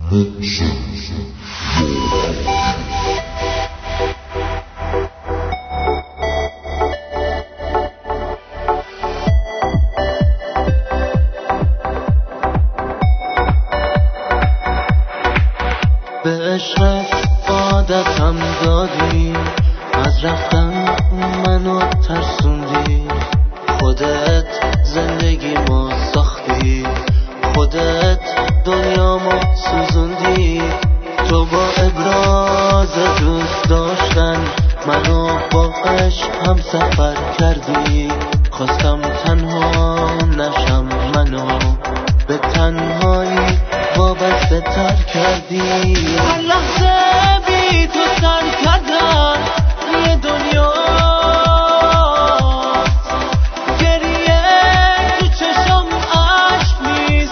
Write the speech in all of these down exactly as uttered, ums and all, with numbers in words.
به عشق عادتم دادی، از رفتن منو ترسوندی. خودت زندگی ما ساختی، خودت دنیامو سوزوندی. تو با ابراز دوست داشتن منو با عشق هم سفر کردی. خواستم تنها نشم، منو به تنهایی وابسته تر کردی. هر لحظه بی تو سر کردن یه دنیا، گریه تو چشم عشق نیست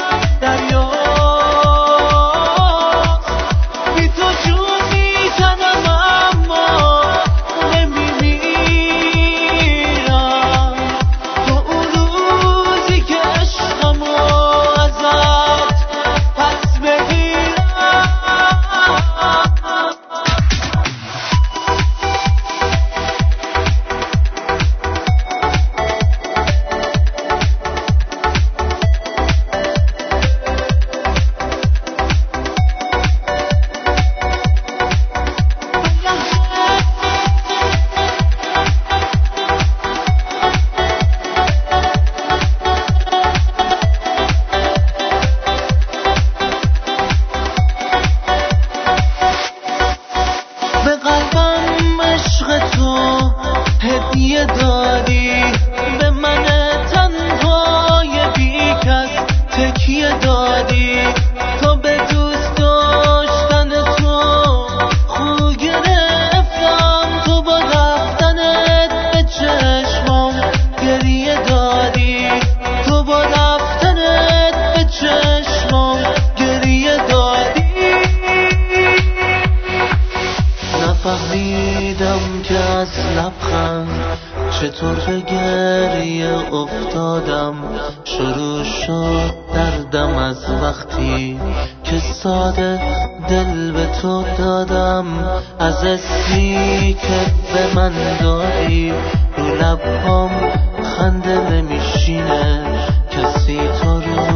دریاست. بی تو جون میزنم اما نمیمیرم. تو اون روزی که عشقمو ازت پس بگیرم. به قلبم عشق تو هدیه دادی، به من تنهای بی کس تکیه دادی. تو به دوست داشتن تو خو گرفتم، تو با رفتنت به چشمام گریه دادی. تو با رفتنت به چشمام گریه دادی. نفهمیدم که از لبخند چطور به گریه افتادم. شروع شد دردم از وقتی که ساده دل به تو دادم. از اسمی که به من دادی رو لبام خنده نمیشینه. کسی تو رو